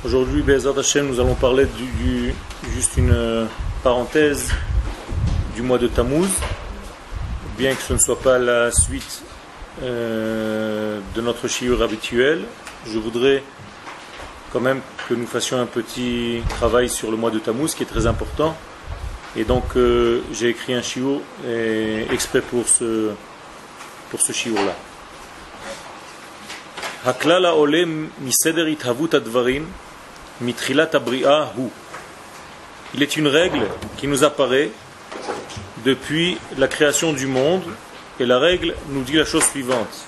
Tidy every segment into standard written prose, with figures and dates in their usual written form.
Aujourd'hui, Be'ezrat Hashem, nous allons parler juste une parenthèse du mois de Tammuz, bien que ce ne soit pas la suite de notre shiur habituel. Je voudrais quand même que nous fassions un petit travail sur le mois de Tammuz qui est très important. Et donc j'ai écrit un shiur exprès pour ce shiur-là. Haklal ha'oleh miseder ithavut advarim mitrilat habri'a hu. Il est une règle qui nous apparaît depuis la création du monde, et la règle nous dit la chose suivante: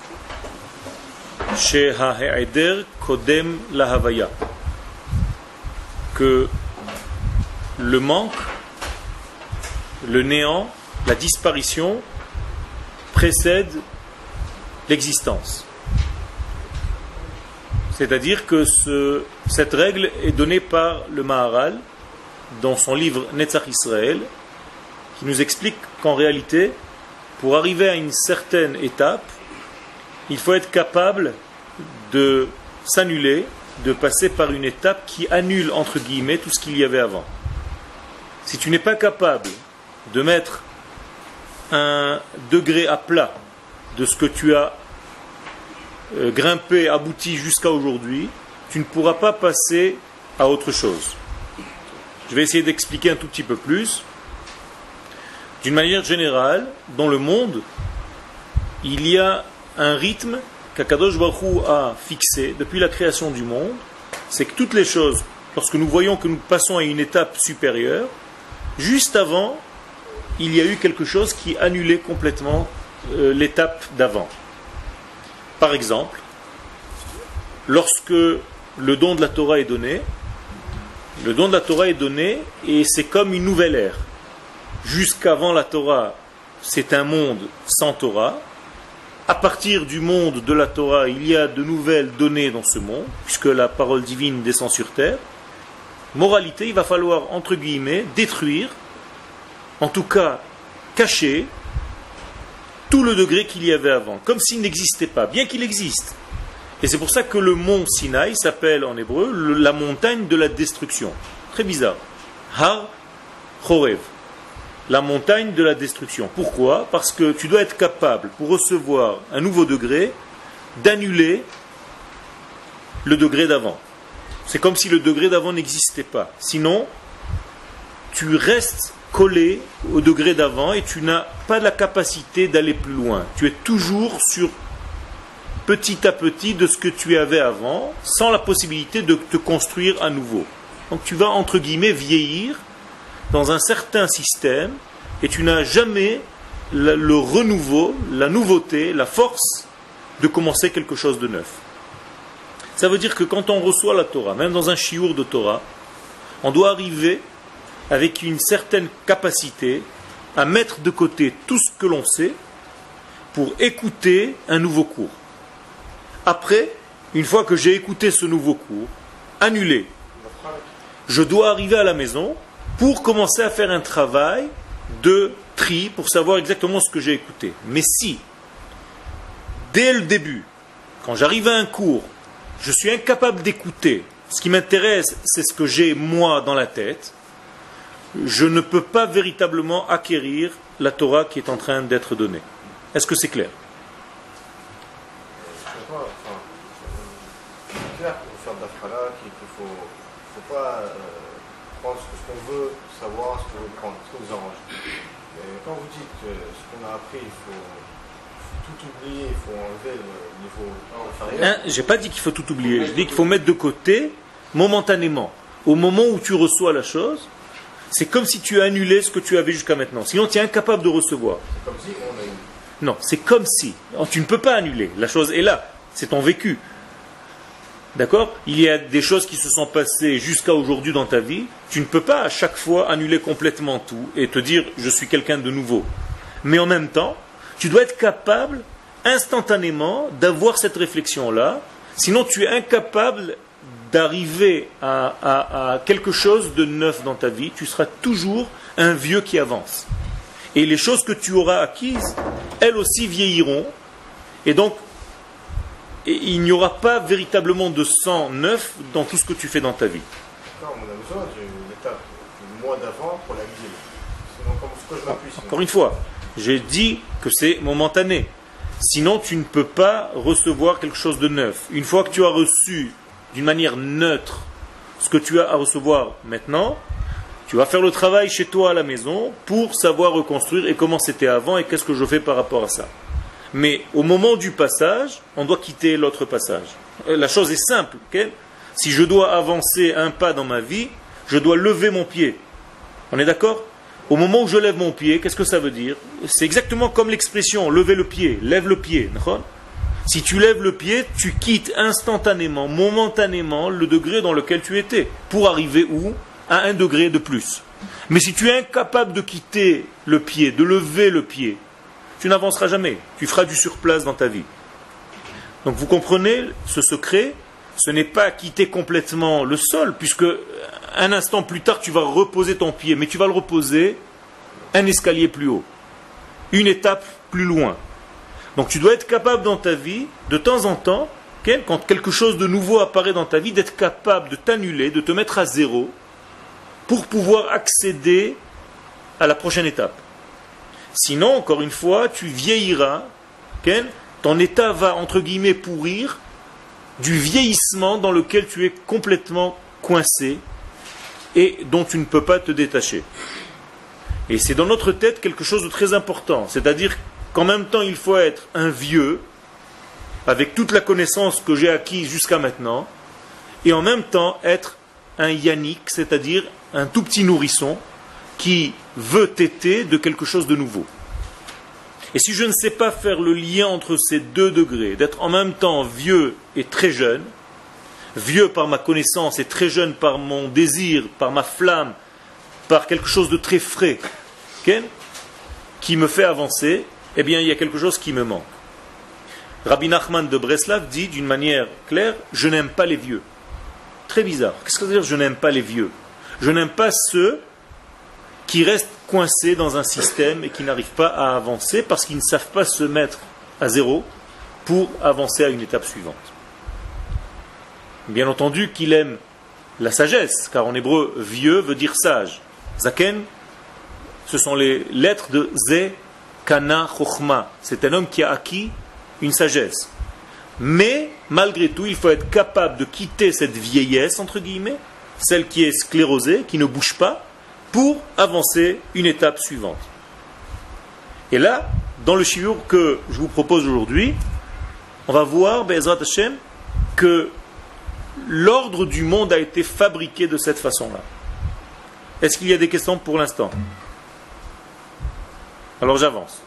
She'ha'eder kodem lahavaya, que le manque, le néant, la disparition précède l'existence. C'est-à-dire que cette règle est donnée par le Maharal dans son livre Netzach Israël, qui nous explique qu'en réalité, pour arriver à une certaine étape, il faut être capable de s'annuler, de passer par une étape qui annule, entre guillemets, tout ce qu'il y avait avant. Si tu n'es pas capable de mettre un degré à plat de ce que tu as grimpé, abouti jusqu'à aujourd'hui, tu ne pourras pas passer à autre chose. Je vais essayer d'expliquer un tout petit peu plus. D'une manière générale, dans le monde, il y a un rythme qu'Akadosh Baruch Hu a fixé depuis la création du monde. C'est que toutes les choses, lorsque nous voyons que nous passons à une étape supérieure, juste avant, il y a eu quelque chose qui annulait complètement l'étape d'avant. Par exemple, lorsque le don de la Torah est donné, le don de la Torah est donné et c'est comme une nouvelle ère. Jusqu'avant la Torah, c'est un monde sans Torah. À partir du monde de la Torah, il y a de nouvelles données dans ce monde, puisque la parole divine descend sur terre. Moralité, il va falloir, entre guillemets, détruire, en tout cas cacher, tout le degré qu'il y avait avant, comme s'il n'existait pas, bien qu'il existe. Et c'est pour ça que le mont Sinaï s'appelle en hébreu la montagne de la destruction. Très bizarre. Har Chorev. La montagne de la destruction. Pourquoi ? Parce que tu dois être capable, pour recevoir un nouveau degré, d'annuler le degré d'avant. C'est comme si le degré d'avant n'existait pas. Sinon, tu restes collé au degré d'avant et tu n'as pas la capacité d'aller plus loin. Tu es toujours sur petit à petit de ce que tu avais avant, sans la possibilité de te construire à nouveau. Donc tu vas, entre guillemets, vieillir dans un certain système et tu n'as jamais le renouveau, la nouveauté, la force de commencer quelque chose de neuf. Ça veut dire que quand on reçoit la Torah, même dans un shiur de Torah, on doit arriver avec une certaine capacité à mettre de côté tout ce que l'on sait pour écouter un nouveau cours. Après, une fois que j'ai écouté ce nouveau cours, annulé, je dois arriver à la maison pour commencer à faire un travail de tri pour savoir exactement ce que j'ai écouté. Mais si, dès le début, quand j'arrive à un cours, je suis incapable d'écouter, ce qui m'intéresse, c'est ce que j'ai moi dans la tête, je ne peux pas véritablement acquérir la Torah qui est en train d'être donnée. Est-ce que c'est clair ? C'est clair pour faire d'Afrala qu'il ne faut pas prendre ce qu'on veut savoir, ce qu'on veut prendre, ce qu'on vous arrange. Et quand vous dites que ce qu'on a appris, il faut tout oublier, il faut enlever le niveau inférieur. J'ai pas dit qu'il faut tout oublier, je dis qu'il faut mettre de côté momentanément. Au moment où tu reçois la chose, c'est comme si tu annulais ce que tu avais jusqu'à maintenant. Sinon, tu es incapable de recevoir. C'est comme si on a eu. Non, c'est comme si. Tu ne peux pas annuler. La chose est là. C'est ton vécu. D'accord ? Il y a des choses qui se sont passées jusqu'à aujourd'hui dans ta vie. Tu ne peux pas à chaque fois annuler complètement tout et te dire « je suis quelqu'un de nouveau ». Mais en même temps, tu dois être capable instantanément d'avoir cette réflexion-là. Sinon, tu es incapable d'arriver à quelque chose de neuf dans ta vie. Tu seras toujours un vieux qui avance. Et les choses que tu auras acquises, elles aussi vieilliront. Et donc, et il n'y aura pas véritablement de sang neuf dans tout ce que tu fais dans ta vie. D'accord, on a besoin d'une étape du mois d'avant pour la guider. Sinon, comment est-ce que je m'appuie sinon? Encore une fois, j'ai dit que c'est momentané. Sinon, tu ne peux pas recevoir quelque chose de neuf. Une fois que tu as reçu d'une manière neutre ce que tu as à recevoir maintenant, tu vas faire le travail chez toi à la maison pour savoir reconstruire et comment c'était avant et qu'est-ce que je fais par rapport à ça. Mais au moment du passage, on doit quitter l'autre passage. La chose est simple. Okay? Si je dois avancer un pas dans ma vie, je dois lever mon pied. On est d'accord? Au moment où je lève mon pied, qu'est-ce que ça veut dire? C'est exactement comme l'expression lever le pied, lève le pied. Si tu lèves le pied, tu quittes instantanément, momentanément le degré dans lequel tu étais pour arriver où? À un degré de plus. Mais si tu es incapable de quitter le pied, de lever le pied, tu n'avanceras jamais. Tu feras du surplace dans ta vie. Donc vous comprenez ce secret? Ce n'est pas quitter complètement le sol, puisque un instant plus tard tu vas reposer ton pied, mais tu vas le reposer un escalier plus haut, une étape plus loin. Donc tu dois être capable dans ta vie, de temps en temps, quand quelque chose de nouveau apparaît dans ta vie, d'être capable de t'annuler, de te mettre à zéro, pour pouvoir accéder à la prochaine étape. Sinon, encore une fois, tu vieilliras, ton état va, entre guillemets, pourrir du vieillissement dans lequel tu es complètement coincé et dont tu ne peux pas te détacher. Et c'est dans notre tête quelque chose de très important, c'est-à-dire qu'en même temps il faut être un vieux, avec toute la connaissance que j'ai acquise jusqu'à maintenant, et en même temps être un yannick, c'est-à-dire un tout petit nourrisson qui veut téter de quelque chose de nouveau. Et si je ne sais pas faire le lien entre ces deux degrés, d'être en même temps vieux et très jeune, vieux par ma connaissance et très jeune par mon désir, par ma flamme, par quelque chose de très frais, qui me fait avancer, eh bien il y a quelque chose qui me manque. Rabbi Nachman de Breslav dit d'une manière claire, je n'aime pas les vieux. Très bizarre. Qu'est-ce que ça veut dire je n'aime pas les vieux? Je n'aime pas ceux qui restent coincés dans un système et qui n'arrivent pas à avancer parce qu'ils ne savent pas se mettre à zéro pour avancer à une étape suivante. Bien entendu qu'il aime la sagesse, car en hébreu, vieux veut dire sage. Zaken, ce sont les lettres de Ze, Kana, Chochma. C'est un homme qui a acquis une sagesse. Mais, malgré tout, il faut être capable de quitter cette vieillesse, entre guillemets, celle qui est sclérosée, qui ne bouge pas, pour avancer une étape suivante. Et là, dans le shiur que je vous propose aujourd'hui, on va voir, Be'ezrat Hashem, que l'ordre du monde a été fabriqué de cette façon-là. Est-ce qu'il y a des questions pour l'instant? Alors j'avance.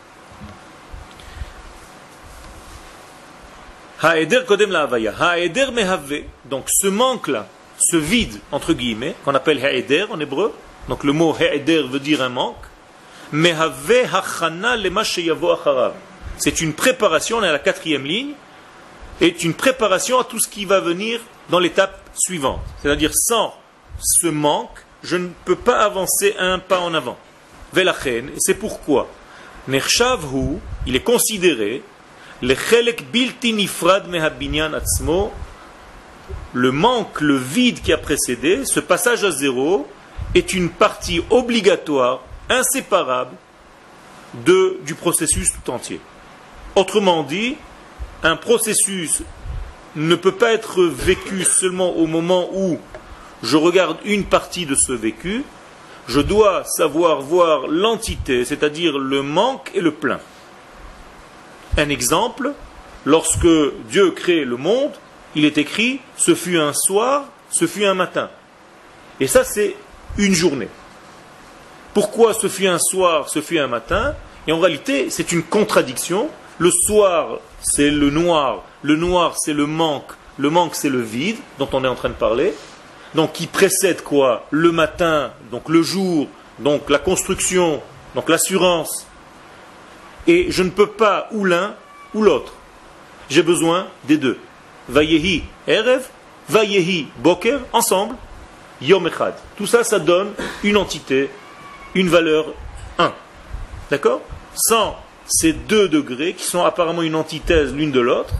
Ha'eder kodem la'avaya. Ha'eder mehave. Donc ce manque-là, ce vide, entre guillemets, qu'on appelle ha'eder en hébreu, donc le mot ha'eder veut dire un manque, mehave hachana lema sheyavo acharav. C'est une préparation, on est à la 4e ligne, est une préparation à tout ce qui va venir dans l'étape suivante. C'est-à-dire, sans ce manque, je ne peux pas avancer un pas en avant. Velachen, et c'est pourquoi, Nechshavhu, il est considéré, le chelek bilti nifrad mehabinyan atzmo, le manque, le vide qui a précédé, ce passage à zéro, est une partie obligatoire, inséparable, du processus tout entier. Autrement dit, un processus ne peut pas être vécu seulement au moment où je regarde une partie de ce vécu, je dois savoir voir l'entité, c'est-à-dire le manque et le plein. Un exemple, lorsque Dieu crée le monde, il est écrit « ce fut un soir, ce fut un matin ». Et ça, c'est une journée. Pourquoi ce fut un soir, ce fut un matin? Et en réalité, c'est une contradiction. Le soir, c'est le noir c'est le manque c'est le vide dont on est en train de parler. Donc qui précède quoi? Le matin, donc le jour, donc la construction, donc l'assurance. Et je ne peux pas ou l'un ou l'autre. J'ai besoin des deux. Vayehi erev, vayehi boker, ensemble, yom echad. Tout ça, ça donne une entité, une valeur 1. D'accord? Sans ces deux degrés qui sont apparemment une antithèse l'une de l'autre,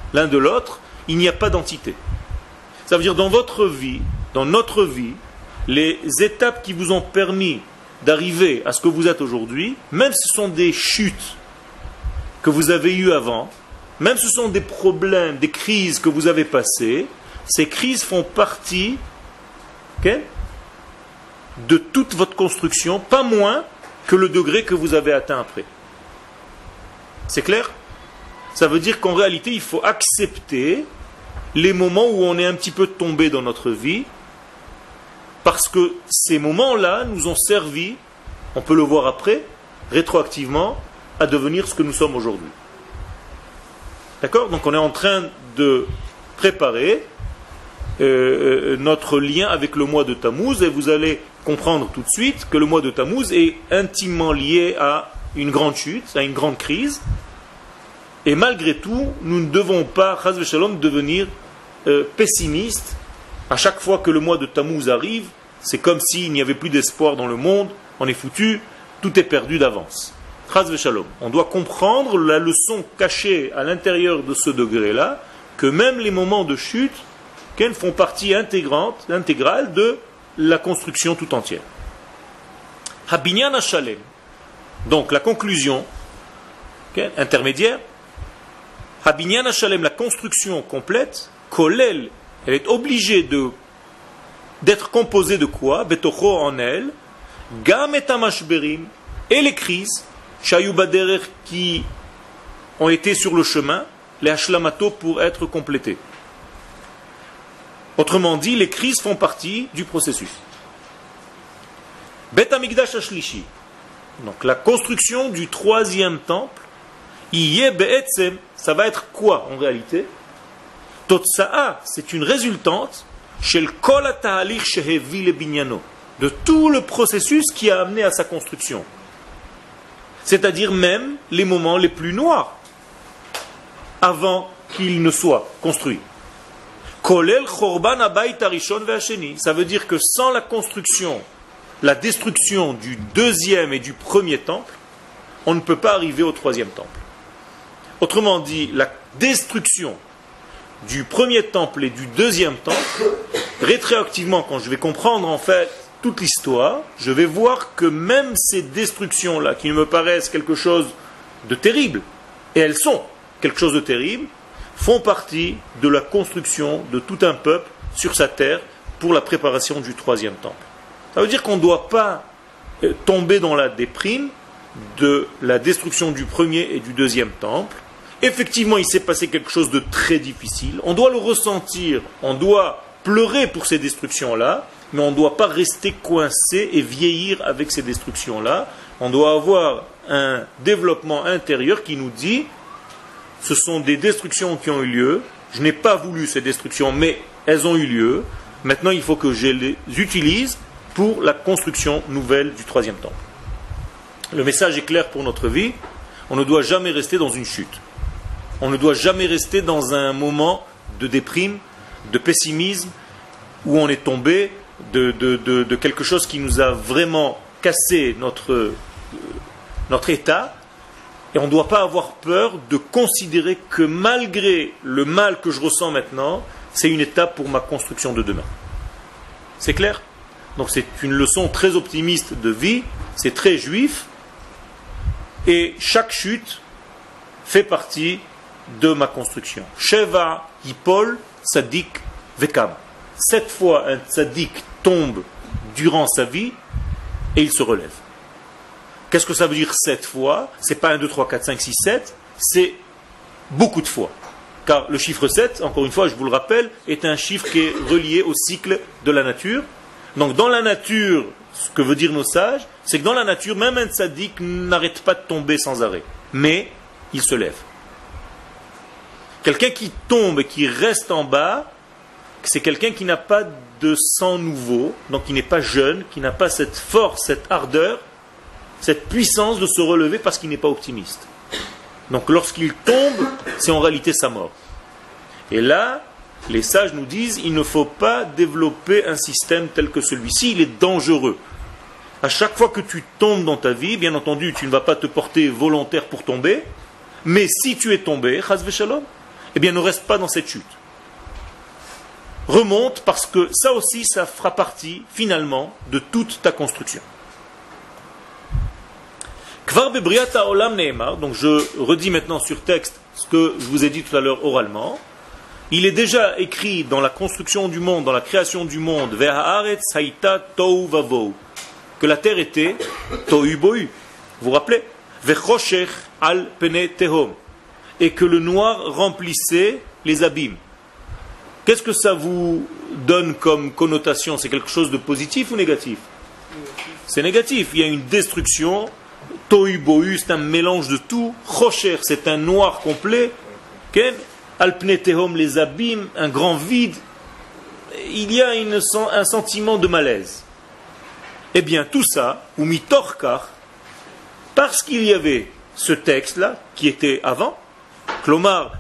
l'un de l'autre, il n'y a pas d'entité. Ça veut dire dans votre vie, dans notre vie, les étapes qui vous ont permis d'arriver à ce que vous êtes aujourd'hui, même si ce sont des chutes que vous avez eues avant, même si ce sont des problèmes, des crises que vous avez passées, ces crises font partie de toute votre construction, pas moins que le degré que vous avez atteint après. C'est clair? Ça veut dire qu'en réalité, il faut accepter les moments où on est un petit peu tombé dans notre vie, parce que ces moments-là nous ont servi, on peut le voir après, rétroactivement, à devenir ce que nous sommes aujourd'hui. D'accord? Donc on est en train de préparer notre lien avec le mois de Tammuz, et vous allez comprendre tout de suite que le mois de Tammuz est intimement lié à une grande chute, à une grande crise, et malgré tout, nous ne devons pas, chas v'shalom, devenir pessimistes. À chaque fois que le mois de Tammuz arrive, c'est comme s'il n'y avait plus d'espoir dans le monde, on est foutu, tout est perdu d'avance. Chas v'shalom. On doit comprendre la leçon cachée à l'intérieur de ce degré-là, que même les moments de chute font partie intégrale de la construction tout entière. Habinyan HaShalem. Donc la conclusion intermédiaire. Habinyan HaShalem, la construction complète, Kolel, elle est obligée d'être composée de quoi? Betocho en elle, Gam et Amashberim, et les crises, Shayu Baderer, qui ont été sur le chemin, les Hashlamato pour être complétées. Autrement dit, les crises font partie du processus. Bet Hamikdash Ashlishi, donc la construction du troisième temple, Iye Be'etzem, ça va être quoi en réalité? Totsa'a, c'est une résultante Shel Kol HaTahalich Shehevi LeBinyano, de tout le processus qui a amené à sa construction. C'est-à-dire même les moments les plus noirs, avant qu'il ne soit construit. Kolel Chorban Habayit Harishon ve'Hasheni, ça veut dire que sans la construction, la destruction du deuxième et du premier temple, on ne peut pas arriver au troisième temple. Autrement dit, la destruction du premier temple et du deuxième temple, rétroactivement, quand je vais comprendre en fait toute l'histoire, je vais voir que même ces destructions-là, qui me paraissent quelque chose de terrible, et elles sont quelque chose de terrible, font partie de la construction de tout un peuple sur sa terre pour la préparation du troisième temple. Ça veut dire qu'on ne doit pas tomber dans la déprime de la destruction du premier et du deuxième temple. Effectivement, il s'est passé quelque chose de très difficile. On doit le ressentir, on doit pleurer pour ces destructions-là, mais on ne doit pas rester coincé et vieillir avec ces destructions-là. On doit avoir un développement intérieur qui nous dit: ce sont des destructions qui ont eu lieu, je n'ai pas voulu ces destructions, mais elles ont eu lieu. Maintenant, il faut que je les utilise pour la construction nouvelle du troisième temple. Le message est clair pour notre vie. On ne doit jamais rester dans une chute. On ne doit jamais rester dans un moment de déprime, de pessimisme, où on est tombé de quelque chose qui nous a vraiment cassé notre état. Et on ne doit pas avoir peur de considérer que malgré le mal que je ressens maintenant, c'est une étape pour ma construction de demain. C'est clair? Donc c'est une leçon très optimiste de vie, c'est très juif, et chaque chute fait partie de ma construction. Sheva Yipol Tzadik Vekam. 7 fois un tzaddik tombe durant sa vie et il se relève. Qu'est-ce que ça veut dire 7 fois? C'est pas 1, 2, 3, 4, 5, 6, 7, c'est beaucoup de fois. Car le chiffre 7, encore une fois, je vous le rappelle, est un chiffre qui est relié au cycle de la nature. Donc dans la nature, ce que veut dire nos sages, c'est que dans la nature, même un tzaddik n'arrête pas de tomber sans arrêt. Mais il se lève. Quelqu'un qui tombe et qui reste en bas, c'est quelqu'un qui n'a pas de sang nouveau, donc qui n'est pas jeune, qui n'a pas cette force, cette ardeur, cette puissance de se relever parce qu'il n'est pas optimiste. Donc lorsqu'il tombe, c'est en réalité sa mort. Et là, les sages nous disent, il ne faut pas développer un système tel que celui-ci, il est dangereux. À chaque fois que tu tombes dans ta vie, bien entendu, tu ne vas pas te porter volontaire pour tomber, mais si tu es tombé, chas v'shalom, eh bien ne reste pas dans cette chute. Remonte parce que ça aussi, ça fera partie finalement de toute ta construction. Kvar bebriat haolam neemar, donc je redis maintenant sur texte ce que je vous ai dit tout à l'heure oralement. Il est déjà écrit dans la construction du monde, dans la création du monde, Ve'haaretz haïta tohu vavou, que la terre était tohu bohu. Vous vous rappelez? Ve'choshech al pene tehom, et que le noir remplissait les abîmes. Qu'est-ce que ça vous donne comme connotation? C'est quelque chose de positif ou négatif? C'est négatif. Il y a une destruction. Tohu bohu, c'est un mélange de tout. Choshech, c'est un noir complet. Alpne tehom, les abîmes, un grand vide. Il y a un sentiment de malaise. Eh bien, tout ça, ou mitorkar, parce qu'il y avait ce texte-là, qui était avant, Klomar,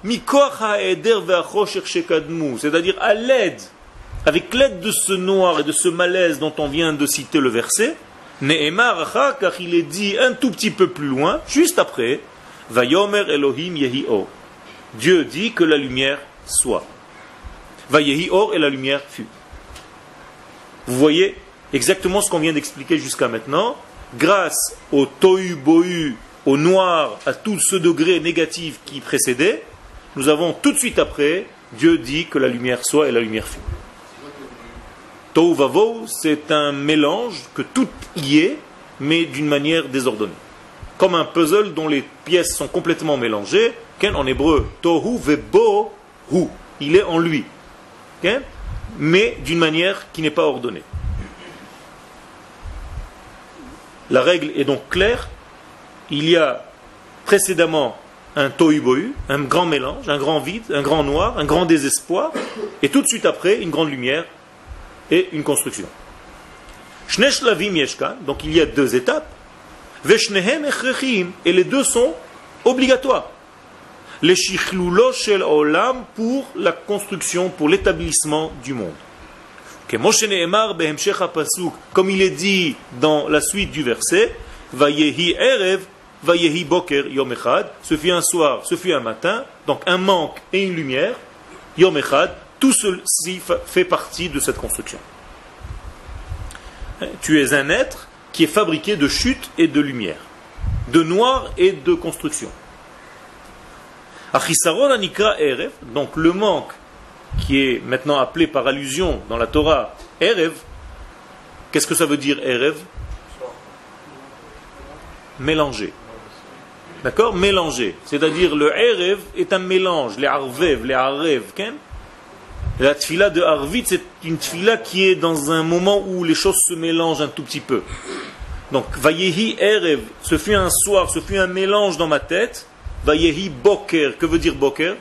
c'est-à-dire à l'aide, avec l'aide de ce noir et de ce malaise dont on vient de citer le verset, Ne'emar, car il est dit un tout petit peu plus loin, juste après, Vayomer Elohim yehi or. Dieu dit que la lumière soit. Vayehi or, et la lumière fut. Vous voyez exactement ce qu'on vient d'expliquer jusqu'à maintenant, grâce au tohu bohu, au noir, à tout ce degré négatif qui précédait, nous avons tout de suite après, Dieu dit que la lumière soit et la lumière fut. Tohu vavou, c'est un mélange que tout y est, mais d'une manière désordonnée. Comme un puzzle dont les pièces sont complètement mélangées, en hébreu, tohu vebo hu, il est en lui, mais d'une manière qui n'est pas ordonnée. La règle est donc claire. Il y a précédemment un tohu bohu, un grand mélange, un grand vide, un grand noir, un grand désespoir, et tout de suite après, une grande lumière et une construction. Shne shlavim yeshkan, donc il y a deux étapes, veshnehem echrechim, et les deux sont obligatoires. Les shichlulo shel olam, pour la construction, pour l'établissement du monde. Comme il est dit dans la suite du verset, Vayehi erev, Vayehi boker yom echad, ce fut un soir, ce fut un matin, donc un manque et une lumière, yom echad, tout ceci fait partie de cette construction. Tu es un être qui est fabriqué de chute et de lumière, de noir et de construction. Achisaron anikra erev, donc le manque qui est maintenant appelé par allusion dans la Torah erev. Qu'est-ce que ça veut dire erev? Mélanger. D'accord? Mélanger. C'est-à-dire le erev est un mélange, les arvev, les arev. La tfila de Arvit, c'est une tfila qui est dans un moment où les choses se mélangent un tout petit peu. Donc, Vayehi erev, ce fut un soir, ce fut un mélange dans ma tête. Vayehi boker, que veut dire boker?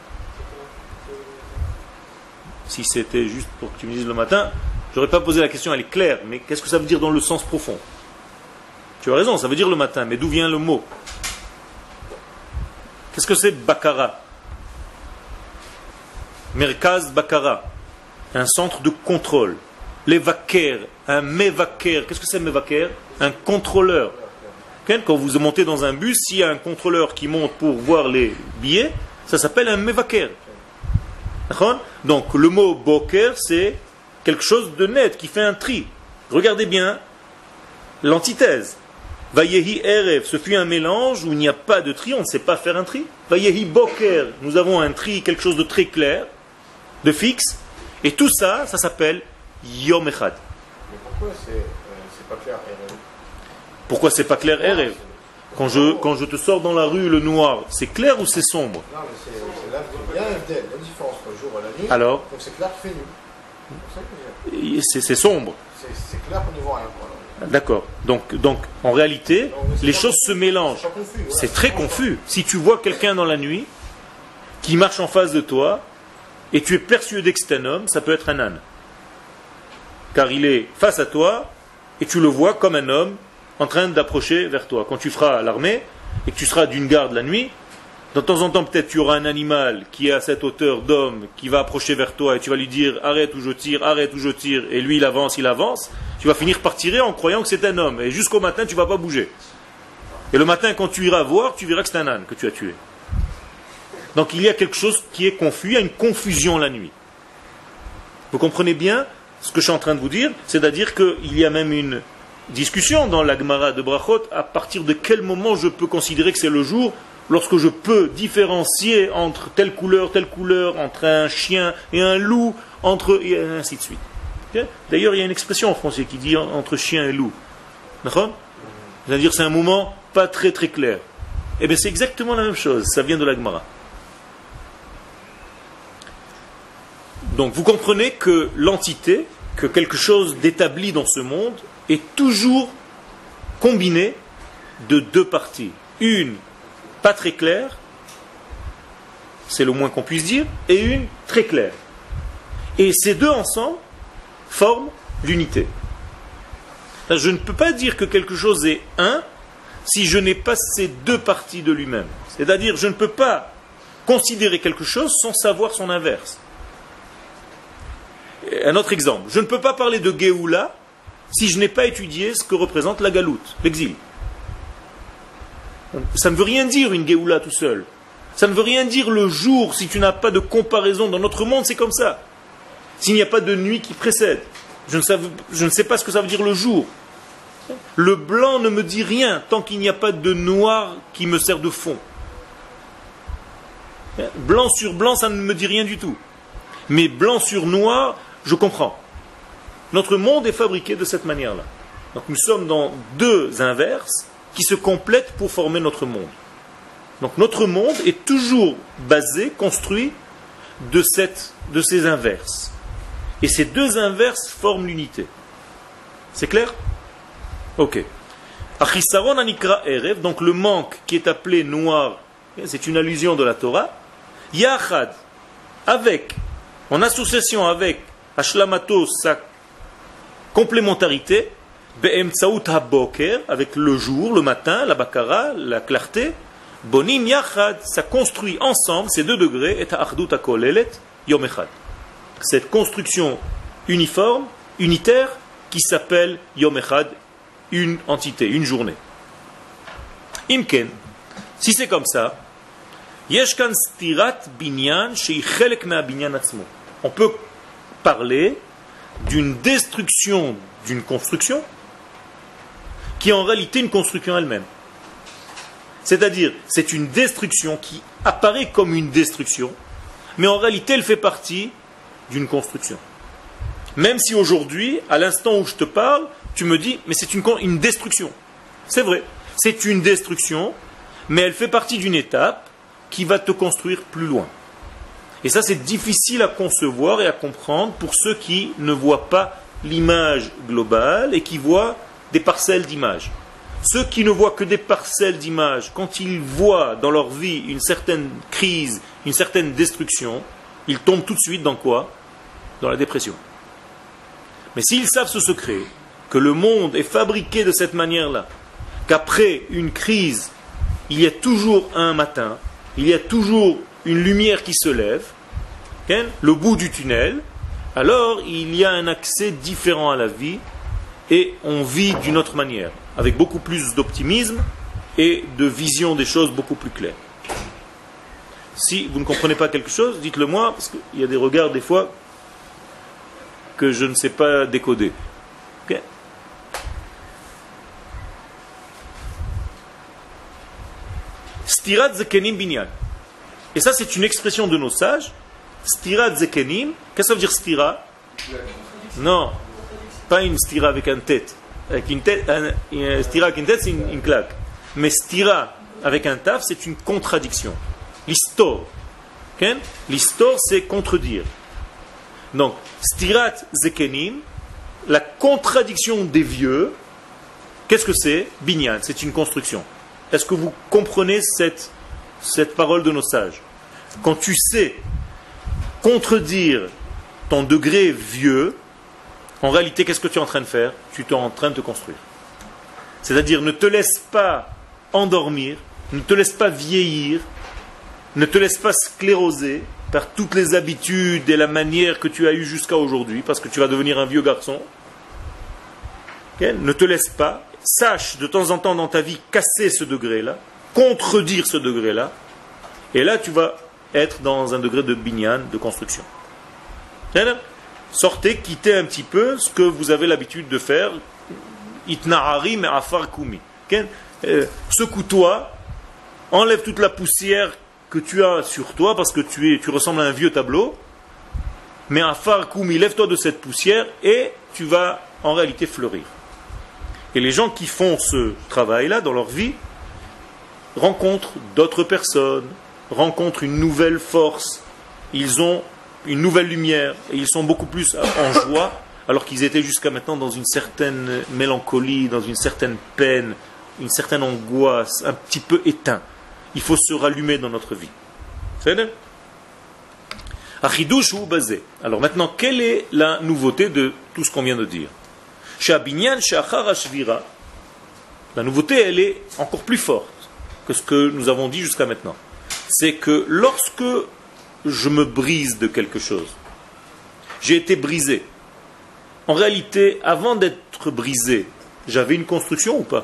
Si c'était juste pour que tu me dises le matin, j'aurais pas posé la question, elle est claire, mais qu'est-ce que ça veut dire dans le sens profond? Tu as raison, ça veut dire le matin, mais d'où vient le mot? Qu'est-ce que c'est bakara? Merkaz bakara, un centre de contrôle. Levaker, un mevaker, qu'est-ce que c'est mevaker? Un contrôleur. Quand vous montez dans un bus, s'il y a un contrôleur qui monte pour voir les billets, ça s'appelle un mevaker. Donc le mot boker, c'est quelque chose de net, qui fait un tri. Regardez bien l'antithèse. Vayehi erev, ce fut un mélange où il n'y a pas de tri, on ne sait pas faire un tri. Vayehi boker, nous avons un tri, quelque chose de très clair, de fixe. Et tout ça, ça s'appelle Yom Echad. Mais pourquoi c'est pas clair erev? Pourquoi c'est pas clair erev? Quand je te sors dans la rue le noir, c'est clair ou c'est sombre? Non, mais c'est là qu'il y a la différence entre le jour et la nuit. Alors? Donc c'est clair qu'il fait nuit. C'est sombre. C'est clair qu'on n'y voit rien. D'accord. Donc en réalité, les choses se mélangent. C'est très confus. Si tu vois quelqu'un dans la nuit qui marche en face de toi et tu es persuadé que c'est un homme, ça peut être un âne. Car il est face à toi et tu le vois comme un homme en train d'approcher vers toi. Quand tu feras l'armée et que tu seras d'une garde la nuit, de temps en temps peut-être tu auras un animal qui est à cette hauteur d'homme qui va approcher vers toi et tu vas lui dire arrête ou je tire, et lui il avance, tu vas finir par tirer en croyant que c'est un homme, et jusqu'au matin tu ne vas pas bouger. Et le matin quand tu iras voir, tu verras que c'est un âne que tu as tué. Donc il y a quelque chose qui est confus, il y a une confusion la nuit. Vous comprenez bien ce que je suis en train de vous dire? C'est-à-dire qu'il y a même une discussion dans la Gemara de Brachot, à partir de quel moment je peux considérer que c'est le jour, lorsque je peux différencier entre telle couleur, entre un chien et un loup, et ainsi de suite. Okay? D'ailleurs, il y a une expression en français qui dit entre chien et loup. D'accord? C'est-à-dire c'est un moment pas très très clair. Eh bien c'est exactement la même chose, ça vient de la Gemara. Donc vous comprenez que l'entité, que quelque chose d'établi dans ce monde, est toujours combiné de deux parties. Une pas très claire, c'est le moins qu'on puisse dire, et une très claire. Et ces deux ensemble forment l'unité. Je ne peux pas dire que quelque chose est un si je n'ai pas ces deux parties de lui-même. C'est-à-dire, je ne peux pas considérer quelque chose sans savoir son inverse. Un autre exemple, je ne peux pas parler de Géoula si je n'ai pas étudié ce que représente la galoute, l'exil. Ça ne veut rien dire une Géoula tout seul. Ça ne veut rien dire le jour si tu n'as pas de comparaison. Dans notre monde, c'est comme ça. S'il n'y a pas de nuit qui précède, je ne sais pas ce que ça veut dire le jour. Le blanc ne me dit rien tant qu'il n'y a pas de noir qui me sert de fond. Blanc sur blanc, ça ne me dit rien du tout. Mais blanc sur noir, je comprends. Notre monde est fabriqué de cette manière-là. Donc nous sommes dans deux inverses qui se complètent pour former notre monde. Donc notre monde est toujours basé, construit de ces inverses. Et ces deux inverses forment l'unité. C'est clair? Ok. Achisaron anikra erev, donc le manque qui est appelé noir, c'est une allusion de la Torah. Yachad, en association avec Ashlamato, sa complémentarité, Be'emtsaout haboker, avec le jour, le matin, la bakara, la clarté, Bonim yachad, ça construit ensemble ces deux degrés, et ha'achdut hakolelet yom echad. Cette construction uniforme, unitaire, qui s'appelle yom echad, une entité, une journée. Imken, si c'est comme ça, yeshkan stirat binyan shei chelek ma binyan atzmo. On peut parler d'une destruction d'une construction qui est en réalité une construction elle-même. C'est-à-dire, c'est une destruction qui apparaît comme une destruction, mais en réalité, elle fait partie d'une construction. Même si aujourd'hui, à l'instant où je te parle, tu me dis, mais c'est une destruction. C'est vrai, c'est une destruction, mais elle fait partie d'une étape qui va te construire plus loin. Et ça, c'est difficile à concevoir et à comprendre pour ceux qui ne voient pas l'image globale et qui voient des parcelles d'images. Ceux qui ne voient que des parcelles d'images, quand ils voient dans leur vie une certaine crise, une certaine destruction, ils tombent tout de suite dans quoi? Dans la dépression. Mais s'ils savent ce secret, que le monde est fabriqué de cette manière-là, qu'après une crise, il y a toujours un matin, il y a toujours une lumière qui se lève, le bout du tunnel, alors il y a un accès différent à la vie et on vit d'une autre manière, avec beaucoup plus d'optimisme et de vision des choses beaucoup plus claires. Si vous ne comprenez pas quelque chose, dites-le moi, parce qu'il y a des regards des fois que je ne sais pas décoder. Okay? Stirat zekenim binyan. Et ça, c'est une expression de nos sages. Stirat zekenim. Qu'est-ce que ça veut dire stira? Non, pas une stira avec une tête. Avec une tête, stira avec une tête, c'est une claque. Mais stira avec un taf, c'est une contradiction. L'histor. Okay? L'histor, c'est contredire. Donc, stirat zekenim, la contradiction des vieux, qu'est-ce que c'est? Binyan, c'est une construction. Est-ce que vous comprenez cette parole de nos sages? Quand tu sais contredire ton degré vieux, en réalité, qu'est-ce que tu es en train de faire? Tu es en train de te construire. C'est-à-dire, ne te laisse pas endormir, ne te laisse pas vieillir, ne te laisse pas scléroser par toutes les habitudes et la manière que tu as eue jusqu'à aujourd'hui, parce que tu vas devenir un vieux garçon. Okay? Ne te laisse pas. Sache de temps en temps dans ta vie casser ce degré-là, contredire ce degré-là, et là tu vas être dans un degré de binyan, de construction. Sortez, quittez un petit peu ce que vous avez l'habitude de faire. Itna'ari me afar kumi. Secoue-toi, enlève toute la poussière que tu as sur toi parce que tu ressembles à un vieux tableau. Mais afar kumi, lève-toi de cette poussière et tu vas en réalité fleurir. Et les gens qui font ce travail-là dans leur vie rencontrent d'autres personnes, rencontrent une nouvelle force, ils ont une nouvelle lumière et ils sont beaucoup plus en joie alors qu'ils étaient jusqu'à maintenant dans une certaine mélancolie, dans une certaine peine, une certaine angoisse, un petit peu éteint. Il faut se rallumer dans notre vie. C'est vrai ? Achidouch ou basé. Alors maintenant, quelle est la nouveauté de tout ce qu'on vient de dire ? La nouveauté, elle est encore plus forte que ce que nous avons dit jusqu'à maintenant. C'est que lorsque je me brise de quelque chose, j'ai été brisé. En réalité, avant d'être brisé, j'avais une construction ou pas ?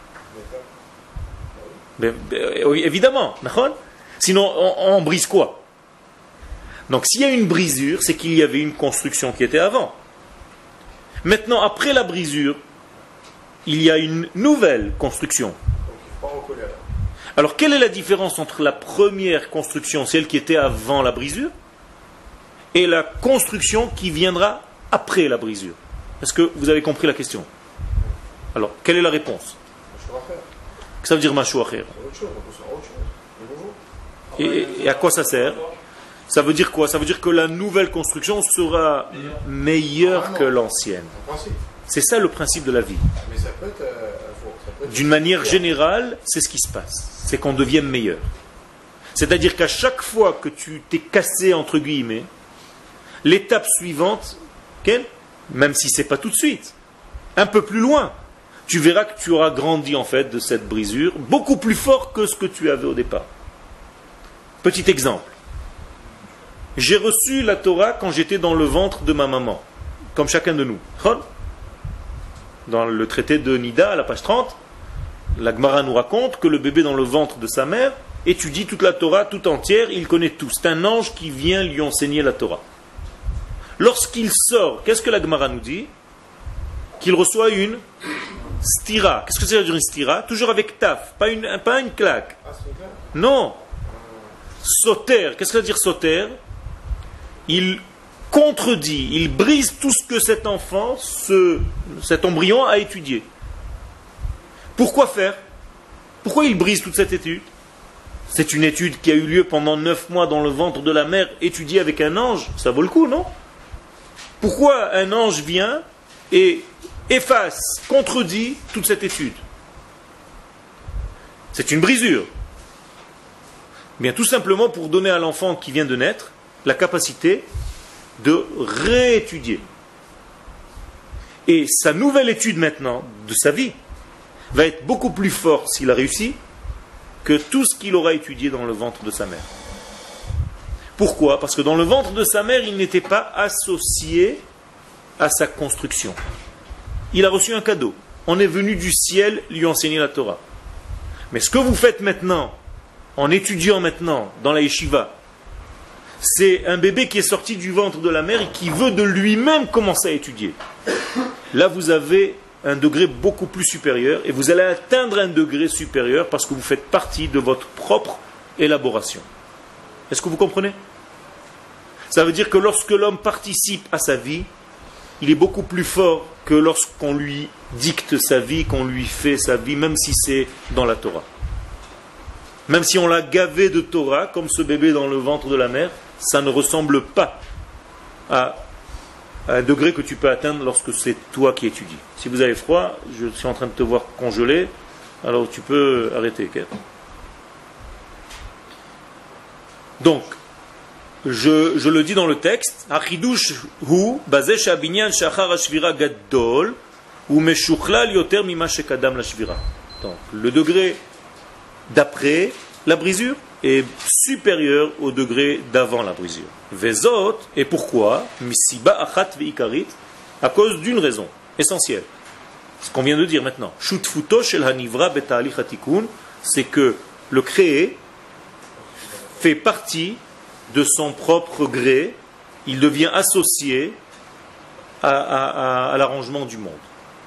Oui, évidemment. Sinon, on brise quoi ? Donc s'il y a une brisure, c'est qu'il y avait une construction qui était avant. Maintenant, après la brisure, il y a une nouvelle construction. Alors, quelle est la différence entre la première construction, celle qui était avant la brisure, et la construction qui viendra après la brisure ? Est-ce que vous avez compris la question ? Alors, quelle est la réponse ? Ça veut dire mashou acher. Et à quoi ça sert ? Ça veut dire quoi ? Ça veut dire que la nouvelle construction sera meilleure que l'ancienne. C'est ça le principe de la vie. D'une manière générale, c'est ce qui se passe. C'est qu'on devienne meilleur. C'est-à-dire qu'à chaque fois que tu t'es cassé, entre guillemets, l'étape suivante, même si ce n'est pas tout de suite, un peu plus loin, tu verras que tu auras grandi en fait de cette brisure, beaucoup plus fort que ce que tu avais au départ. Petit exemple. J'ai reçu la Torah quand j'étais dans le ventre de ma maman, comme chacun de nous. Dans le traité de Nida, à la page 30, la Gemara nous raconte que le bébé dans le ventre de sa mère étudie toute la Torah tout entière, il connaît tout. C'est un ange qui vient lui enseigner la Torah. Lorsqu'il sort, qu'est-ce que la Gemara nous dit ? Qu'il reçoit une stira. Qu'est-ce que ça veut dire une stira ? Toujours avec taf, pas une claque. Non. Soter. Qu'est-ce que ça veut dire soter ? Il contredit, il brise tout ce que cet enfant, cet embryon a étudié. Pourquoi faire ? Pourquoi il brise toute cette étude ? C'est une étude qui a eu lieu pendant 9 mois dans le ventre de la mère, étudiée avec un ange. Ça vaut le coup, non ? Pourquoi un ange vient et efface, contredit toute cette étude ? C'est une brisure. Bien, tout simplement pour donner à l'enfant qui vient de naître la capacité de réétudier. Et sa nouvelle étude maintenant de sa vie va être beaucoup plus forte s'il a réussi que tout ce qu'il aura étudié dans le ventre de sa mère. Pourquoi ? Parce que dans le ventre de sa mère, il n'était pas associé à sa construction. Il a reçu un cadeau. On est venu du ciel lui enseigner la Torah. Mais ce que vous faites maintenant, en étudiant maintenant dans la yeshiva, c'est un bébé qui est sorti du ventre de la mère et qui veut de lui-même commencer à étudier. Là, vous avez un degré beaucoup plus supérieur et vous allez atteindre un degré supérieur parce que vous faites partie de votre propre élaboration. Est-ce que vous comprenez ? Ça veut dire que lorsque l'homme participe à sa vie, il est beaucoup plus fort que lorsqu'on lui dicte sa vie, qu'on lui fait sa vie, même si c'est dans la Torah. Même si on l'a gavé de Torah, comme ce bébé dans le ventre de la mère, ça ne ressemble pas à un degré que tu peux atteindre lorsque c'est toi qui étudies. Si vous avez froid, je suis en train de te voir congelé, alors tu peux arrêter. Donc, je le dis dans le texte, Achidush hu bazeh shabinyan shachar hashvira gadol u meshuchlal yoter mima shekadam la shvira. Donc, le degré d'après la brisure est supérieur au degré d'avant la brisure. Vezot, et pourquoi ? Misiba achat veikarit, à cause d'une raison essentielle. Ce qu'on vient de dire maintenant. Shutfuto shel hanivra betahlich hatikun, c'est que le créé fait partie de son propre gré, il devient associé à l'arrangement du monde.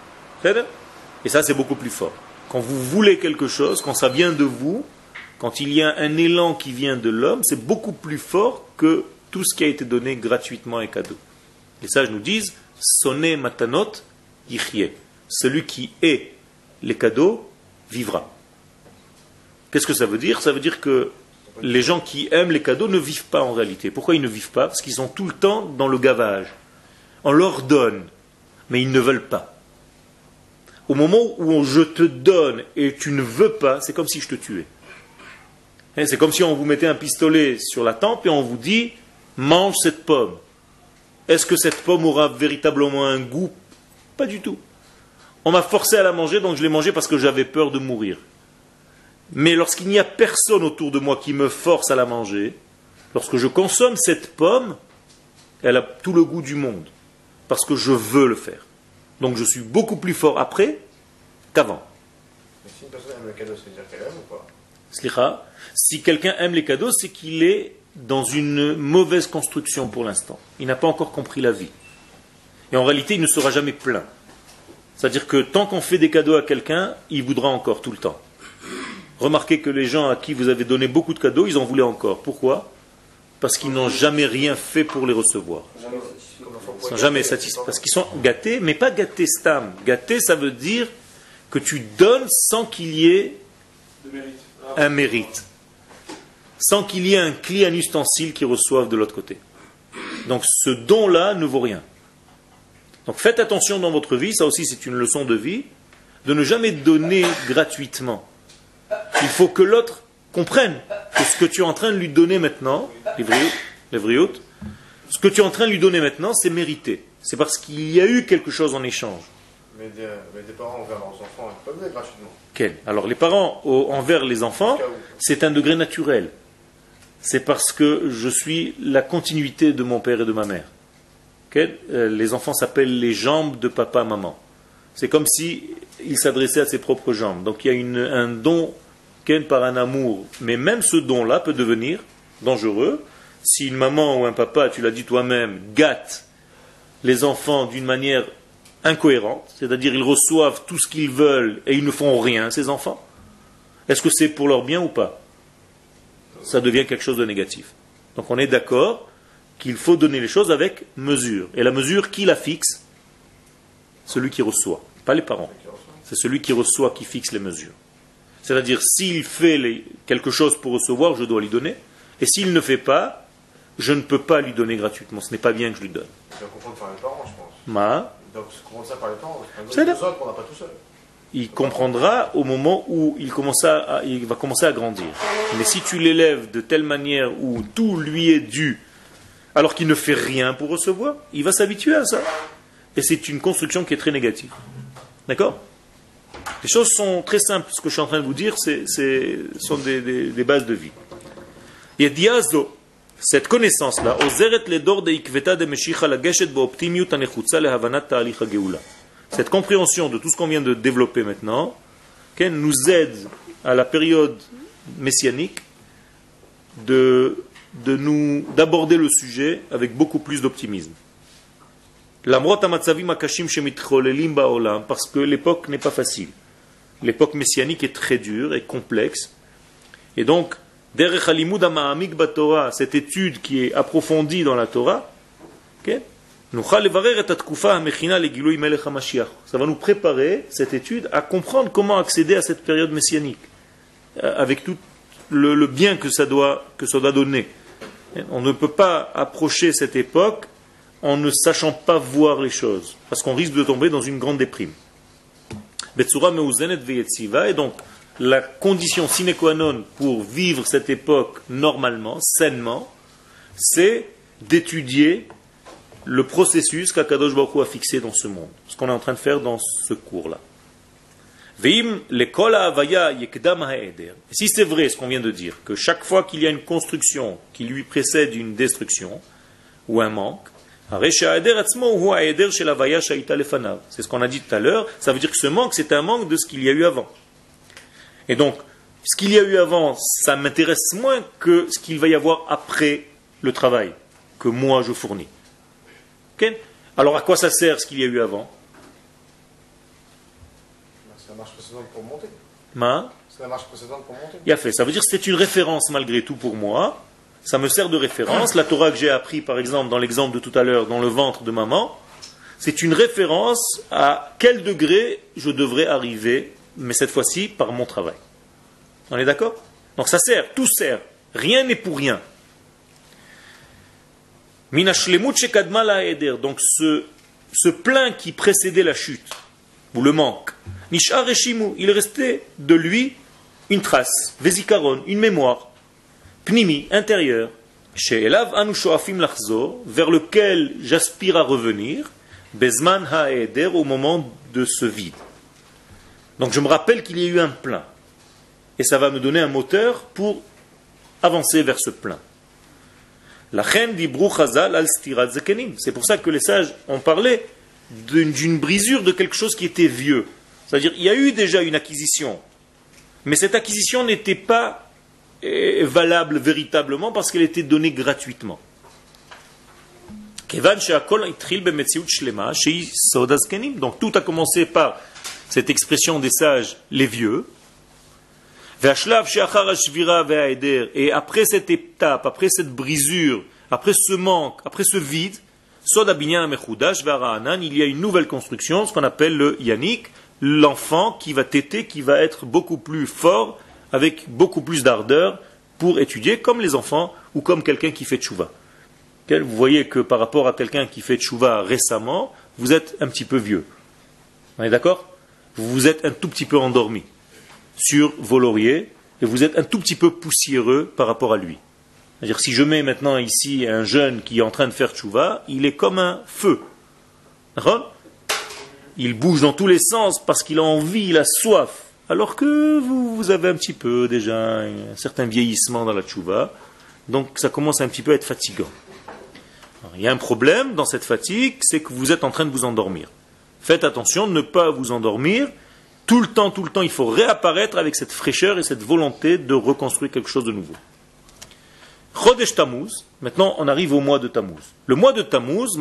Et ça, c'est beaucoup plus fort. Quand vous voulez quelque chose, quand ça vient de vous, quand il y a un élan qui vient de l'homme, c'est beaucoup plus fort que tout ce qui a été donné gratuitement et cadeau. Les sages nous disent, sonne matanot yichye. Celui qui est les cadeaux vivra. Qu'est-ce que ça veut dire? Ça veut dire que les gens qui aiment les cadeaux ne vivent pas en réalité. Pourquoi ils ne vivent pas? Parce qu'ils sont tout le temps dans le gavage. On leur donne, mais ils ne veulent pas. Au moment où je te donne et tu ne veux pas, c'est comme si je te tuais. C'est comme si on vous mettait un pistolet sur la tempe et on vous dit « mange cette pomme ». Est-ce que cette pomme aura véritablement un goût? Pas du tout. On m'a forcé à la manger, donc je l'ai mangée parce que j'avais peur de mourir. Mais lorsqu'il n'y a personne autour de moi qui me force à la manger, lorsque je consomme cette pomme, elle a tout le goût du monde, parce que je veux le faire. Donc je suis beaucoup plus fort après qu'avant. Mais si une personne aime le cadeau, ça veut dire qu'elle aime ou pas? Slicha, si quelqu'un aime les cadeaux, c'est qu'il est dans une mauvaise construction pour l'instant. Il n'a pas encore compris la vie. Et en réalité, il ne sera jamais plein. C'est-à-dire que tant qu'on fait des cadeaux à quelqu'un, il voudra encore tout le temps. Remarquez que les gens à qui vous avez donné beaucoup de cadeaux, ils en voulaient encore. Pourquoi? Parce qu'ils n'ont jamais rien fait pour les recevoir. Ils ne sont jamais satisfaits. Parce qu'ils sont gâtés, mais pas gâtés stam. Gâtés, ça veut dire que tu donnes sans qu'il y ait un mérite. Sans qu'il y ait un cli, un ustensile qui reçoive de l'autre côté. Donc ce don-là ne vaut rien. Donc faites attention dans votre vie, ça aussi c'est une leçon de vie, de ne jamais donner gratuitement. Il faut que l'autre comprenne que ce que tu es en train de lui donner maintenant, les vriout, ce que tu es en train de lui donner maintenant, c'est mérité. C'est parce qu'il y a eu quelque chose en échange. Mais des parents envers leurs enfants, ils peuvent donner gratuitement. Okay. Alors les parents envers les enfants, c'est un degré naturel. C'est parce que je suis la continuité de mon père et de ma mère. Okay. Les enfants s'appellent les jambes de papa, maman. C'est comme si il s'adressait à ses propres jambes. Donc il y a un don par un amour. Mais même ce don-là peut devenir dangereux si une maman ou un papa, tu l'as dit toi-même, gâte les enfants d'une manière incohérente, c'est-à-dire ils reçoivent tout ce qu'ils veulent et ils ne font rien, ces enfants. Est-ce que c'est pour leur bien ou pas? Ça devient quelque chose de négatif. Donc on est d'accord qu'il faut donner les choses avec mesure. Et la mesure, qui la fixe? Celui qui reçoit, pas les parents. C'est celui qui reçoit qui fixe les mesures. C'est-à-dire, s'il fait quelque chose pour recevoir, je dois lui donner. Et s'il ne fait pas, je ne peux pas lui donner gratuitement. Ce n'est pas bien que je lui donne. Il doit comprendre par les parents, je pense. Donc, comprendre ça par les parents. C'est les autres, on n'a pas tout seul. Il comprendra au moment où il va commencer à grandir. Mais si tu l'élèves de telle manière où tout lui est dû, alors qu'il ne fait rien pour recevoir, il va s'habituer à ça. Et c'est une construction qui est très négative. D'accord? Les choses sont très simples. Ce que je suis en train de vous dire, sont des bases de vie. Et diazo, cette connaissance-là, cette compréhension de tout ce qu'on vient de développer maintenant, nous aide à la période messianique d'aborder le sujet avec beaucoup plus d'optimisme. Parce que l'époque n'est pas facile. L'époque messianique est très dure et complexe. Et donc, cette étude qui est approfondie dans la Torah, ça va nous préparer, cette étude, à comprendre comment accéder à cette période messianique, avec tout le bien que ça doit donner. On ne peut pas approcher cette époque en ne sachant pas voir les choses, parce qu'on risque de tomber dans une grande déprime. Et donc, la condition sine qua non pour vivre cette époque normalement, sainement, c'est d'étudier le processus qu'Akadosh Baruch Hu a fixé dans ce monde, ce qu'on est en train de faire dans ce cours-là. Et si c'est vrai ce qu'on vient de dire, que chaque fois qu'il y a une construction qui lui précède une destruction ou un manque, c'est ce qu'on a dit tout à l'heure, ça veut dire que ce manque, c'est un manque de ce qu'il y a eu avant. Et donc, Ce qu'il y a eu avant, ça m'intéresse moins que ce qu'il va y avoir après le travail que moi je fournis. Okay? Alors à quoi ça sert ce qu'il y a eu avant? C'est la marche précédente pour monter. C'est la marche précédente pour monter. Il a fait. Ça veut dire que c'est une référence malgré tout pour moi. Ça me sert de référence. La Torah que j'ai appris, par exemple, dans l'exemple de tout à l'heure, dans le ventre de maman, c'est une référence à quel degré je devrais arriver, mais cette fois-ci par mon travail. On est d'accord? Donc ça sert, tout sert. Rien n'est pour rien. Donc ce plein qui précédait la chute, ou le manque, il restait de lui une trace, Vezikaron, une mémoire, Pnimi, intérieure, vers lequel j'aspire à revenir, Bezman ha'eder, au moment de ce vide. Donc je me rappelle qu'il y a eu un plein. Et ça va me donner un moteur pour avancer vers ce plein. C'est pour ça que les sages ont parlé d'une brisure de quelque chose qui était vieux. C'est-à-dire il y a eu déjà une acquisition. Mais cette acquisition n'était pas valable véritablement parce qu'elle était donnée gratuitement. Donc tout a commencé par cette expression des sages, les vieux. Et après cette étape, après cette brisure, après ce manque, après ce vide, il y a une nouvelle construction, ce qu'on appelle le yannick, l'enfant qui va téter, qui va être beaucoup plus fort, avec beaucoup plus d'ardeur pour étudier, comme les enfants ou comme quelqu'un qui fait tchouva. Vous voyez que par rapport à quelqu'un qui fait tchouva récemment, vous êtes un petit peu vieux. On est d'accord? Vous êtes un tout petit peu endormi sur vos lauriers, et vous êtes un tout petit peu poussiéreux par rapport à lui. C'est-à-dire, si je mets maintenant ici un jeune qui est en train de faire tchouva, il est comme un feu. Il bouge dans tous les sens parce qu'il a envie, il a soif. Alors que vous avez un petit peu déjà un certain vieillissement dans la tchouva, donc ça commence un petit peu à être fatigant. Alors, il y a un problème dans cette fatigue, c'est que vous êtes en train de vous endormir. Faites attention de ne pas vous endormir. Tout le temps, il faut réapparaître avec cette fraîcheur et cette volonté de reconstruire quelque chose de nouveau. Chodesh Tammuz, maintenant on arrive au mois de Tammuz. Le mois de Tammuz,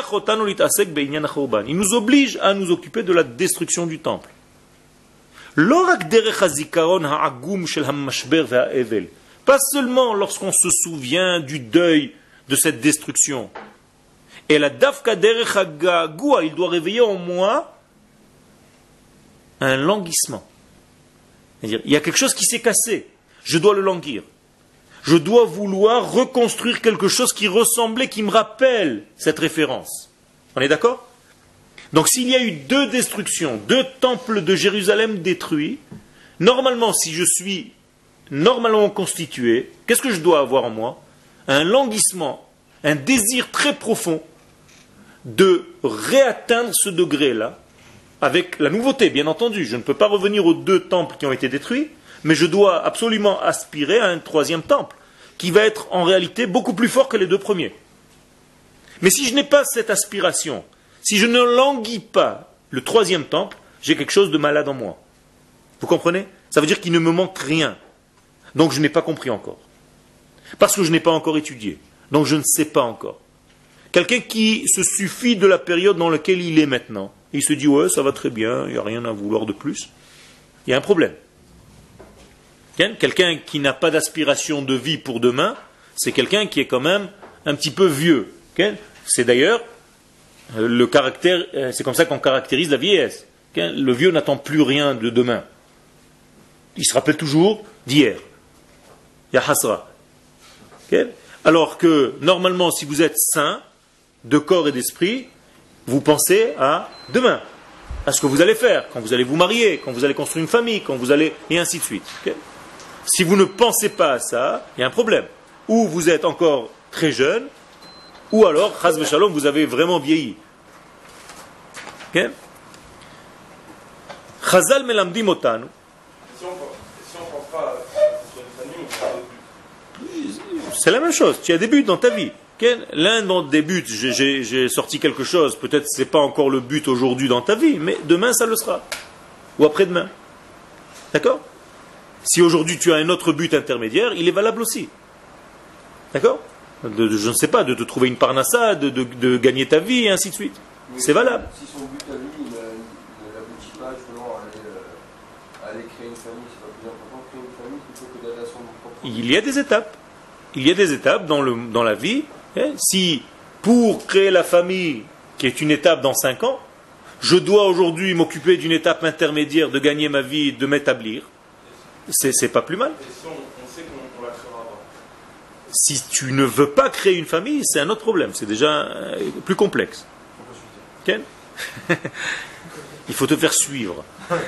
il nous oblige à nous occuper de la destruction du temple. Pas seulement lorsqu'on se souvient du deuil de cette destruction. Et la dafka derech hagagua, il doit réveiller en moi un languissement. C'est-à-dire, il y a quelque chose qui s'est cassé. Je dois le languir. Je dois vouloir reconstruire quelque chose qui ressemblait, qui me rappelle cette référence. On est d'accord? Donc s'il y a eu 2 destructions, 2 temples de Jérusalem détruits, normalement, si je suis normalement constitué, qu'est-ce que je dois avoir en moi? Un languissement, un désir très profond de réatteindre ce degré-là, avec la nouveauté, bien entendu. Je ne peux pas revenir aux 2 temples qui ont été détruits, mais je dois absolument aspirer à un 3e temple, qui va être en réalité beaucoup plus fort que les 2 premiers. Mais si je n'ai pas cette aspiration, si je ne languis pas le 3e temple, j'ai quelque chose de malade en moi. Vous comprenez? Ça veut dire qu'il ne me manque rien. Donc je n'ai pas compris encore. Parce que je n'ai pas encore étudié. Donc je ne sais pas encore. Quelqu'un qui se suffit de la période dans laquelle il est maintenant, il se dit, ouais, ça va très bien, il n'y a rien à vouloir de plus. Il y a un problème. Quelqu'un qui n'a pas d'aspiration de vie pour demain, c'est quelqu'un qui est quand même un petit peu vieux. C'est d'ailleurs le caractère, c'est comme ça qu'on caractérise la vieillesse. Le vieux n'attend plus rien de demain. Il se rappelle toujours d'hier. Il y a hasra. Alors que normalement, si vous êtes sain, de corps et d'esprit, vous pensez à demain, à ce que vous allez faire, quand vous allez vous marier, quand vous allez construire une famille, quand vous allez... et ainsi de suite. Si vous ne pensez pas à ça, il y a un problème. Ou vous êtes encore très jeune, ou alors, chas v'shalom, vous avez vraiment vieilli. Chazal melamdim otanu. Si on ne pense pas sur une famille, on prend d'autres buts. C'est la même chose, tu as des buts dans ta vie. L'un des buts, j'ai sorti quelque chose, peut-être ce n'est pas encore le but aujourd'hui dans ta vie, mais demain ça le sera. Ou après-demain. D'accord? Si aujourd'hui tu as un autre but intermédiaire, il est valable aussi. D'accord? Je ne sais pas, de te trouver une parnassa, de gagner ta vie, et ainsi de suite. C'est valable. Si son but à lui, il n'aboutit pas justement à aller créer une famille, c'est pas plus important de créer une famille plutôt que d'aller à son propre. Il y a des étapes. Il y a des étapes dans la vie. Si pour créer la famille, qui est une étape dans 5 ans, je dois aujourd'hui m'occuper d'une étape intermédiaire de gagner ma vie, de m'établir, c'est pas plus mal. Et si on sait qu'on la créera pas? Si tu ne veux pas créer une famille, c'est un autre problème. C'est déjà plus complexe. Okay? Il faut te faire suivre.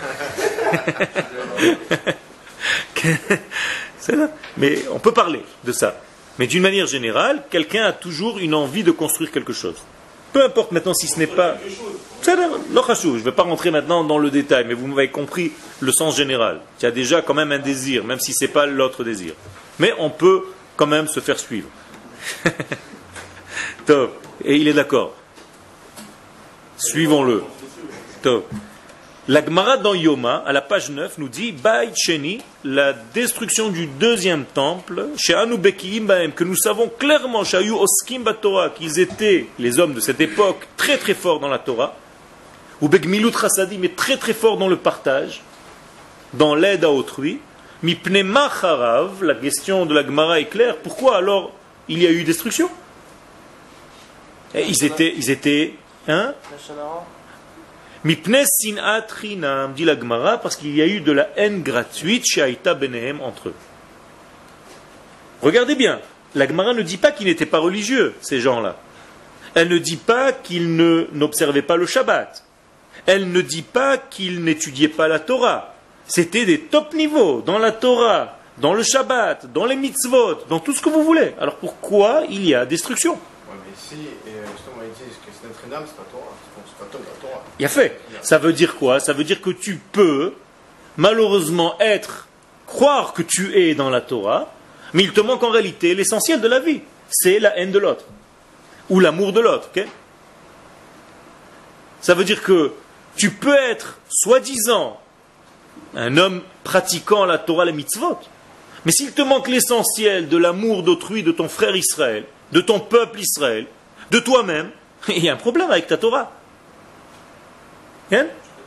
C'est ça. Mais on peut parler de ça. Mais d'une manière générale, quelqu'un a toujours une envie de construire quelque chose. Peu importe maintenant si ce n'est pas... Je ne vais pas rentrer maintenant dans le détail, mais vous m'avez compris le sens général. Il y a déjà quand même un désir, même si ce n'est pas l'autre désir. Mais on peut quand même se faire suivre. Top. Et il est d'accord. Suivons-le. Top. La Gemara dans Yoma, à la page 9, nous dit Bait Sheni, la destruction du deuxième temple, chez Anubekiim Baem, que nous savons clairement, chez Ayu Oskim Batora, qu'ils étaient, les hommes de cette époque, très très forts dans la Torah, ou Begmilut Chasadi, mais très très forts dans le partage, dans l'aide à autrui. Mipne Macharav, la question de la Gemara est claire, pourquoi alors il y a eu destruction? Et ils étaient, hein? Mipne sinat chinam, dit la Gemara, parce qu'il y a eu de la haine gratuite chez Aïta Benehem entre eux. Regardez bien, la Gemara ne dit pas qu'ils n'étaient pas religieux, ces gens-là. Elle ne dit pas qu'ils n'observaient pas le Shabbat. Elle ne dit pas qu'ils n'étudiaient pas la Torah. C'était des top niveaux dans la Torah, dans le Shabbat, dans les mitzvot, dans tout ce que vous voulez. Alors pourquoi il y a destruction? Ouais, mais si, justement, ils disent que c'est un trinam, c'est pas Torah. C'est pas Torah. Il y a fait. Ça veut dire quoi? Ça veut dire que tu peux, malheureusement, croire que tu es dans la Torah, mais il te manque en réalité l'essentiel de la vie. C'est la haine de l'autre. Ou l'amour de l'autre. Okay? Ça veut dire que tu peux être, soi-disant, un homme pratiquant la Torah, les mitzvot, mais s'il te manque l'essentiel de l'amour d'autrui, de ton frère Israël, de ton peuple Israël, de toi-même, il y a un problème avec ta Torah. Hein?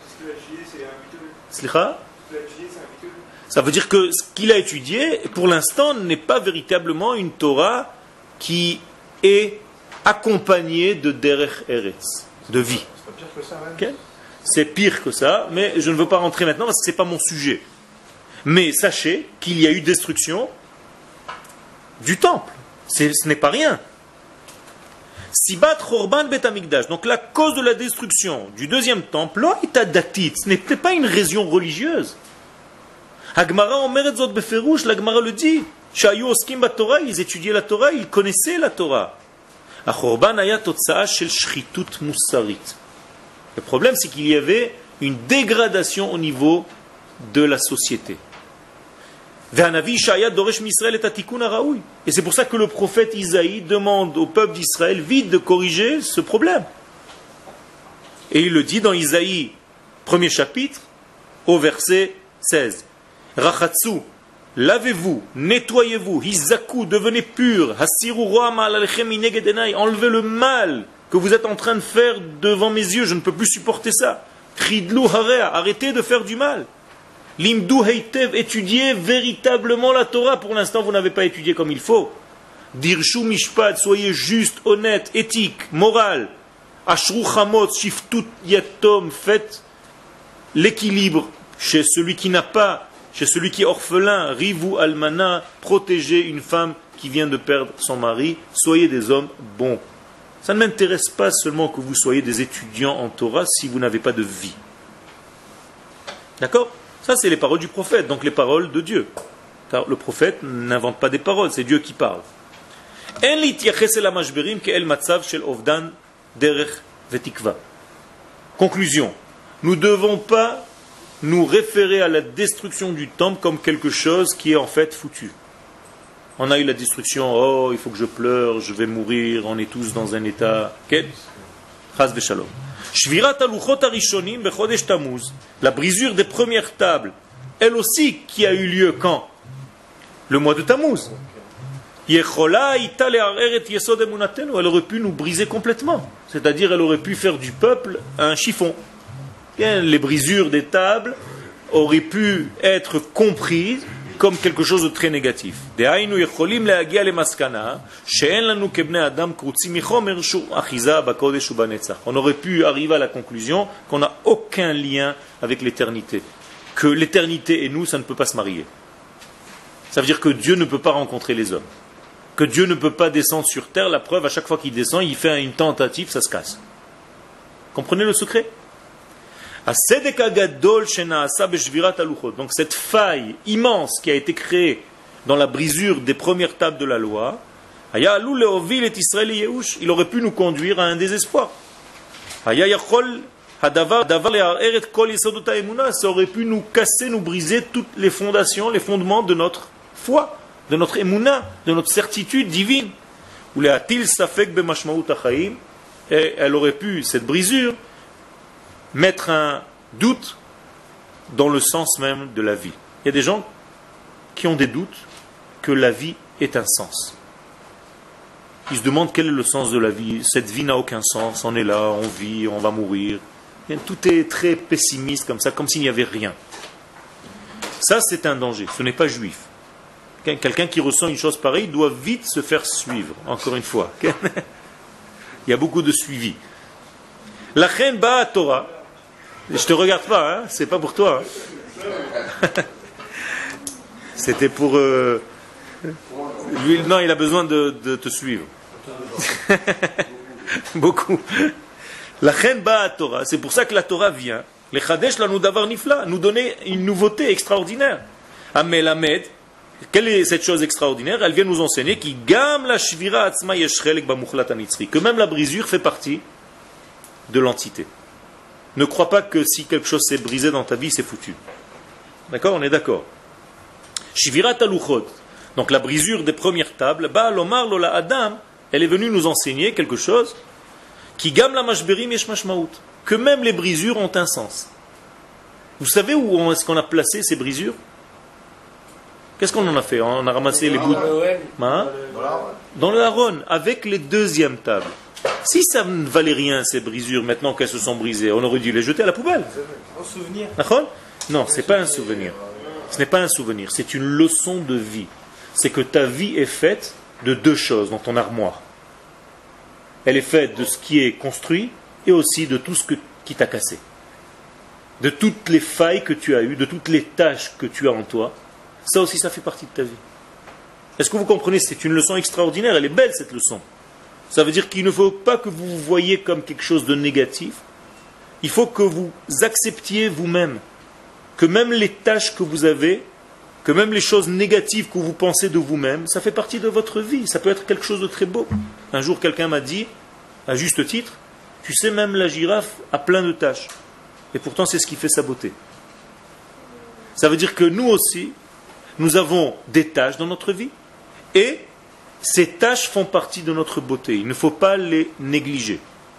Ça veut dire que ce qu'il a étudié, pour l'instant, n'est pas véritablement une Torah qui est accompagnée de Derech Eretz, de vie. C'est pas pire que ça, même. Okay? C'est pire que ça, mais je ne veux pas rentrer maintenant parce que ce n'est pas mon sujet. Mais sachez qu'il y a eu destruction du temple. Ce n'est pas rien. Sibat Chorban Bet Hamikdash. Donc la cause de la destruction du deuxième temple, ce n'était pas une raison religieuse. Hagmara Omeret Zot Beferush, la Gemara le dit. Shayu Oskim Batorah, ils étudiaient la Torah, ils connaissaient la Torah. Chorban Aya Totsa'a Shel Shchitut Musarit. Le problème, c'est qu'il y avait une dégradation au niveau de la société. Et c'est pour ça que le prophète Isaïe demande au peuple d'Israël vite de corriger ce problème. Et il le dit dans Isaïe, premier chapitre, au verset 16. Rachatsu, lavez-vous, nettoyez-vous, hizaku, devenez purs, hasiru roam alalchem ineged enai, enlevez le mal que vous êtes en train de faire devant mes yeux, je ne peux plus supporter ça. Chidlu harea, arrêtez de faire du mal. Limdu heitev, étudiez véritablement la Torah. Pour l'instant, vous n'avez pas étudié comme il faut. Dirshu mishpat, soyez juste, honnête, éthique, moral. Ashru chamot, shiftut yatom, faites l'équilibre chez celui qui n'a pas, chez celui qui est orphelin. Rivu almana, protégez une femme qui vient de perdre son mari. Soyez des hommes bons. Ça ne m'intéresse pas seulement que vous soyez des étudiants en Torah si vous n'avez pas de vie. D'accord? Ça, c'est les paroles du prophète, donc les paroles de Dieu. Car le prophète n'invente pas des paroles, c'est Dieu qui parle. Conclusion. Nous ne devons pas nous référer à la destruction du temple comme quelque chose qui est en fait foutu. On a eu la destruction, oh, il faut que je pleure, je vais mourir, on est tous dans un état... Chas v'shalom. La brisure des premières tables elle aussi, qui a eu lieu quand? Le mois de Tammuz. Elle aurait pu nous briser complètement. C'est-à-dire, elle aurait pu faire du peuple un chiffon. Les brisures des tables auraient pu être comprises comme quelque chose de très négatif. On aurait pu arriver à la conclusion qu'on n'a aucun lien avec l'éternité. Que l'éternité et nous, ça ne peut pas se marier. Ça veut dire que Dieu ne peut pas rencontrer les hommes. Que Dieu ne peut pas descendre sur terre. La preuve, à chaque fois qu'il descend, il fait une tentative, ça se casse. Comprenez le secret? Donc cette faille immense qui a été créée dans la brisure des premières tables de la loi, il aurait pu nous conduire à un désespoir. Ça aurait pu nous casser, nous briser toutes les fondations, les fondements de notre foi, de notre émouna, de notre certitude divine. Et elle aurait pu, cette brisure, mettre un doute dans le sens même de la vie. Il y a des gens qui ont des doutes que la vie est un sens. Ils se demandent quel est le sens de la vie. Cette vie n'a aucun sens, on est là, on vit, on va mourir. Tout est très pessimiste comme ça, comme s'il n'y avait rien. Ça, c'est un danger, ce n'est pas juif. Quelqu'un qui ressent une chose pareille doit vite se faire suivre, encore une fois. Il y a beaucoup de suivi. La reine ba Torah. Je te regarde pas, hein? C'est pas pour toi. Hein? C'était pour lui. Non, il a besoin de te suivre. Beaucoup. La reine ba Torah. C'est pour ça que la Torah vient. Les chadesh la nous davar nifla, nous donner une nouveauté extraordinaire. Amelamed. Quelle est cette chose extraordinaire? Elle vient nous enseigner que même la brisure fait partie de l'entité. Ne crois pas que si quelque chose s'est brisé dans ta vie, c'est foutu. D'accord? On est d'accord. Shvirat aluchot. Donc la brisure des premières tables, elle est venue nous enseigner quelque chose que même les brisures ont un sens. Vous savez où est-ce qu'on a placé ces brisures? Qu'est-ce qu'on en a fait? On a ramassé les bouts dans le haron, avec les deuxièmes tables. Si ça ne valait rien, ces brisures, maintenant qu'elles se sont brisées, on aurait dû les jeter à la poubelle. Un souvenir. Non, ce n'est pas un souvenir. Ce n'est pas un souvenir, c'est une leçon de vie. C'est que ta vie est faite de deux choses dans ton armoire. Elle est faite de ce qui est construit et aussi de tout ce qui t'a cassé. De toutes les failles que tu as eues, de toutes les tâches que tu as en toi. Ça aussi, ça fait partie de ta vie. Est-ce que vous comprenez? C'est une leçon extraordinaire, elle est belle cette leçon. Ça veut dire qu'il ne faut pas que vous vous voyiez comme quelque chose de négatif. Il faut que vous acceptiez vous-même que même les tâches que vous avez, que même les choses négatives que vous pensez de vous-même, ça fait partie de votre vie. Ça peut être quelque chose de très beau. Un jour, quelqu'un m'a dit, à juste titre, tu sais, même la girafe a plein de taches. Et pourtant, c'est ce qui fait sa beauté. Ça veut dire que nous aussi, nous avons des tâches dans notre vie. Et ces tâches font partie de notre beauté. Il ne faut pas les négliger.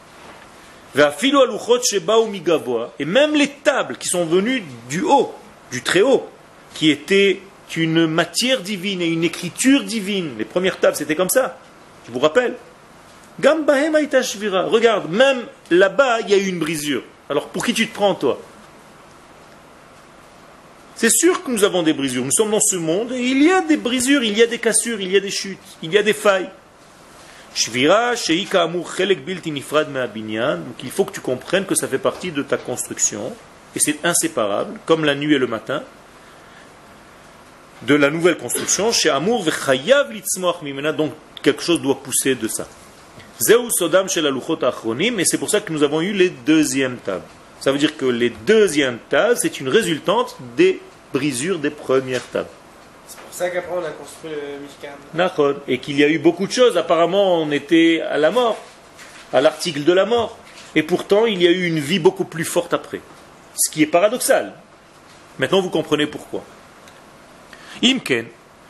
Et même les tables qui sont venues du haut, du très haut, qui étaient une matière divine et une écriture divine. Les premières tables, c'était comme ça. Je vous rappelle. Regarde, même là-bas, il y a eu une brisure. Alors, pour qui tu te prends, toi? C'est sûr que nous avons des brisures. Nous sommes dans ce monde et il y a des brisures, il y a des cassures, il y a des chutes, il y a des failles. Donc il faut que tu comprennes que ça fait partie de ta construction et c'est inséparable, comme la nuit et le matin, de la nouvelle construction. Donc quelque chose doit pousser de ça. Et c'est pour ça que nous avons eu les deuxièmes tables. Ça veut dire que les deuxièmes tables, c'est une résultante des brisures des premières tables. C'est pour ça qu'après on a construit le Mishkan. Et qu'il y a eu beaucoup de choses. Apparemment, on était à la mort, à l'article de la mort. Et pourtant, il y a eu une vie beaucoup plus forte après. Ce qui est paradoxal. Maintenant, vous comprenez pourquoi. Imken.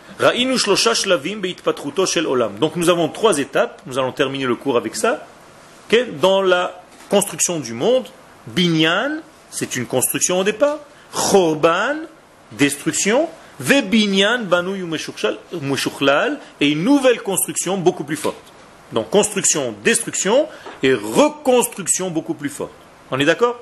Donc nous avons 3 étapes. Nous allons terminer le cours avec ça. Dans la construction du monde, Binyan, c'est une construction au départ. Chorban, destruction, Vebinyan Banu Yumeshuchlal, et une nouvelle construction beaucoup plus forte. Donc construction, destruction et reconstruction beaucoup plus forte. On est d'accord?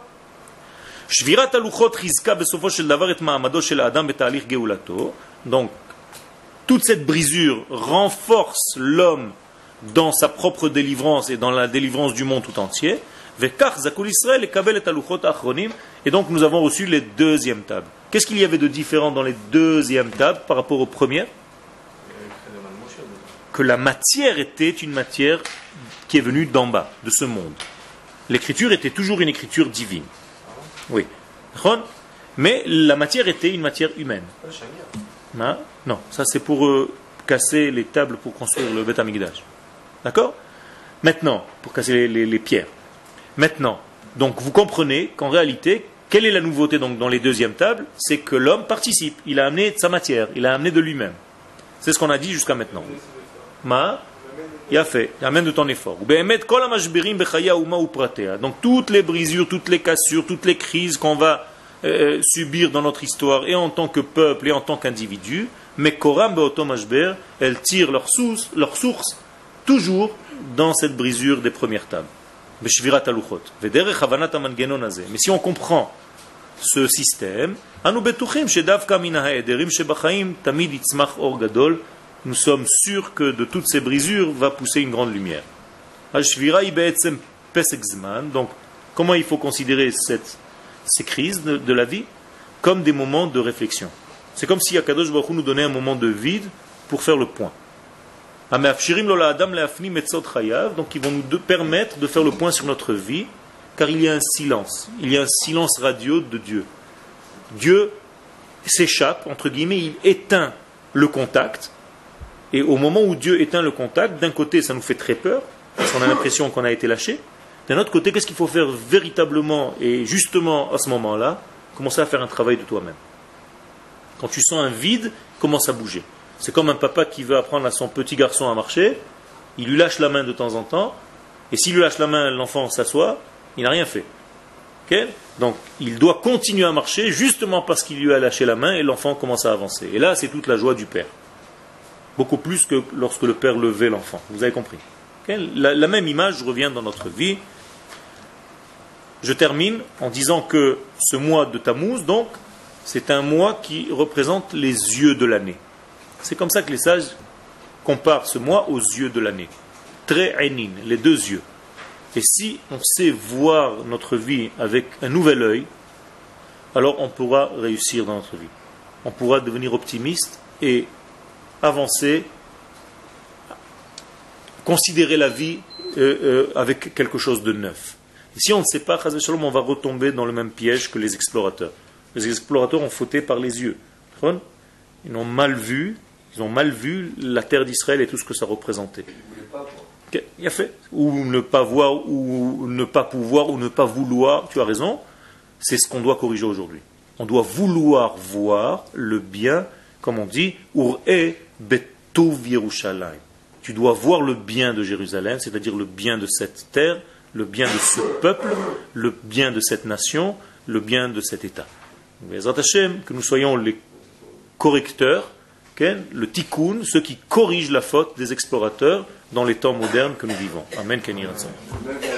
Donc toute cette brisure renforce l'homme dans sa propre délivrance et dans la délivrance du monde tout entier. Et donc nous avons reçu les deuxièmes tables. Qu'est-ce qu'il y avait de différent dans les deuxièmes tables par rapport aux premières? Que la matière était une matière qui est venue d'en bas, de ce monde. L'écriture était toujours une écriture divine. Oui. Mais la matière était une matière humaine. Non, ça c'est pour casser les tables pour construire le Beth Amikdash. D'accord? Maintenant, pour casser les pierres. Maintenant, donc vous comprenez qu'en réalité, quelle est la nouveauté donc dans les deuxièmes tables? C'est que l'homme participe, il a amené de sa matière, il a amené de lui-même. C'est ce qu'on a dit jusqu'à maintenant. Il a fait, il amène de ton effort. Donc toutes les brisures, toutes les cassures, toutes les crises qu'on va subir dans notre histoire, et en tant que peuple et en tant qu'individu, mais Koram Beotomashber, elles tirent leur source toujours dans cette brisure des premières tables. Mais si on comprend ce système, nous sommes sûrs que de toutes ces brisures va pousser une grande lumière. Donc, comment il faut considérer ces crises de la vie? Comme des moments de réflexion. C'est comme si Akadosh Baruch Hu nous donnait un moment de vide pour faire le point. Donc ils vont nous permettre de faire le point sur notre vie, car il y a un silence. Il y a un silence radio de Dieu. Dieu s'échappe, entre guillemets, il éteint le contact. Et au moment où Dieu éteint le contact, d'un côté ça nous fait très peur, parce qu'on a l'impression qu'on a été lâché. D'un autre côté, qu'est-ce qu'il faut faire véritablement et justement à ce moment-là? Commencer à faire un travail de toi-même. Quand tu sens un vide, commence à bouger. C'est comme un papa qui veut apprendre à son petit garçon à marcher, il lui lâche la main de temps en temps, et s'il lui lâche la main, l'enfant s'assoit, il n'a rien fait. Okay? Donc il doit continuer à marcher justement parce qu'il lui a lâché la main et l'enfant commence à avancer. Et là, c'est toute la joie du père. Beaucoup plus que lorsque le père levait l'enfant. Vous avez compris. Okay? La même image revient dans notre vie. Je termine en disant que ce mois de Tammuz, donc, c'est un mois qui représente les yeux de l'année. C'est comme ça que les sages comparent ce mois aux yeux de l'année. Tre'enin, les deux yeux. Et si on sait voir notre vie avec un nouvel œil, alors on pourra réussir dans notre vie. On pourra devenir optimiste et avancer, considérer la vie avec quelque chose de neuf. Et si on ne sait pas, on va retomber dans le même piège que les explorateurs. Les explorateurs ont fauté par les yeux. Ils ont mal vu la terre d'Israël et tout ce que ça représentait. Il a fait. Ou ne pas voir, ou ne pas pouvoir, ou ne pas vouloir. Tu as raison. C'est ce qu'on doit corriger aujourd'hui. On doit vouloir voir le bien, comme on dit, Ur-e betuv Yerushalayim. Tu dois voir le bien de Jérusalem, c'est-à-dire le bien de cette terre, le bien de ce peuple, le bien de cette nation, le bien de cet État. Bezrat Hashem, que nous soyons les correcteurs, le tikkun, ceux qui corrigent la faute des explorateurs dans les temps modernes que nous vivons. Amen.